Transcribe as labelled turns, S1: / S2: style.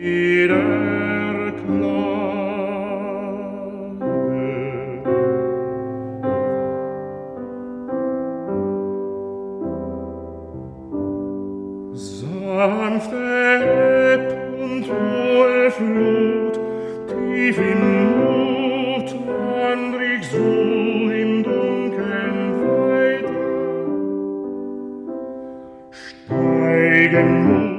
S1: jeder Klage. Sanfte Ebb und hohe Flut, tief in Not, wandr ich so im Dunkeln weiter. Steigen